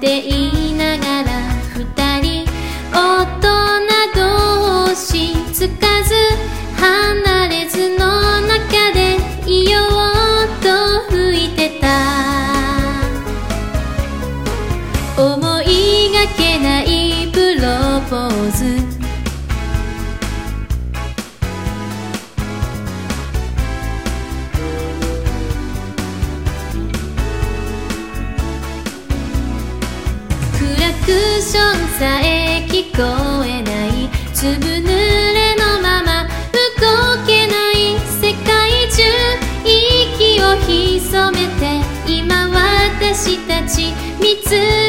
っていながら二人大人同士つかず離れずの中でいようと吹いてた。思いがけないプロポーズ、クラクションさえ聞こえない、ずぶ濡れのまま動けない世界中、息を潜めて今私たち見つ